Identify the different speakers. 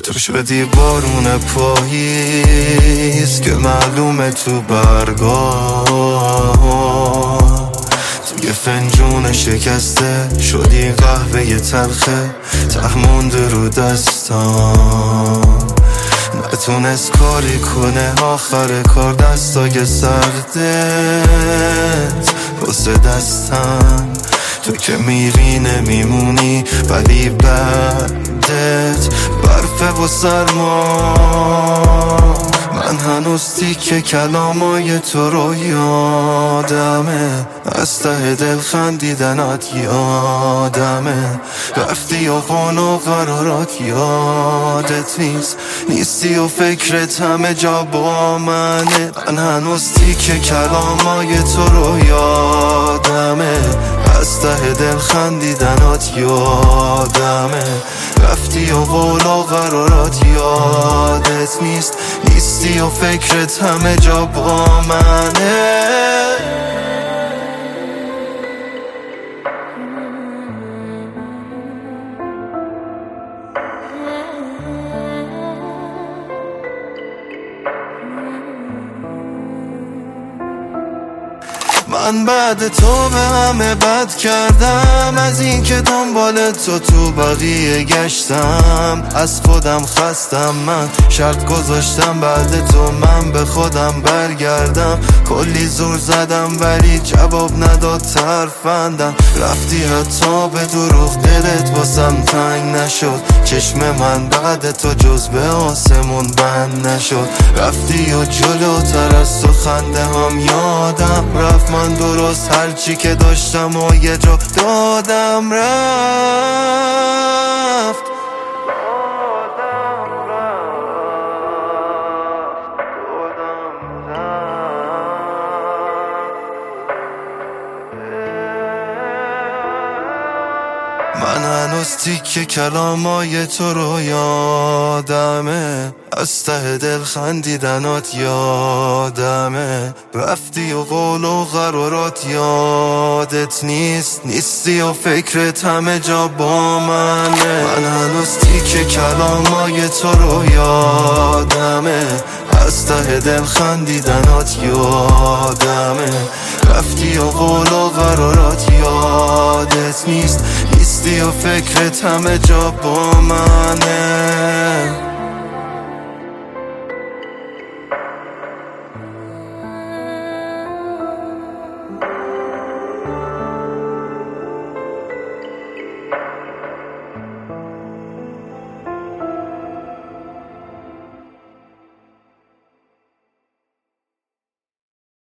Speaker 1: تو شدی بارون پاییز که معلومه تو برگاه، توی فنجون شکسته شدی قهوه تلخه ته مونده رو دستام، نتونست کاری کنه آخر کار دستای سردت واسه دستم. تو که میری نمیمونی ولی بعدت برفه و سرما. من هنوز تیکه کلامای تو رو یادمه، از ته دل خندیدنات یادمه، رفتی و قول و قرارات یادت نیستی و فکرت همه جا با منه. من هنوز تیکه کلامای تو رو یادمه، از ته دل خندیدنات یادمه، رفتی و قول و قرارات یادت نیستی و فکرت همه جا با منه. من بعد تو به همه بد کردم، از این که دنبال تو بقیه گشتم، از خودم خستم، من شرط گذاشتم بعد تو من به خودم برگردم، کلی زور زدم ولی جواب نداد ترفندم، رفتی حتی به دروغ دلت واسم تنگ نشد، چشم من بعد تو جز به آسمون بند نشد، رفتی و جلوتر از تو خنده هم یادم رفت، من درست هرچی که داشتم و یه جا دادم رفت. من هنوز تیکه کلامای تو رو یادمه، از ته دل خندیدنات یادمه، رفتی و قول و قرارات یادت نیستی و فکرت همه جا با منه. من هنوز تیکه کلامای تو رو یادمه، از ته دل خندیدنات یادمه، رفتی و قول و قرارات یادت نیستی و فکرت همه جا با منه.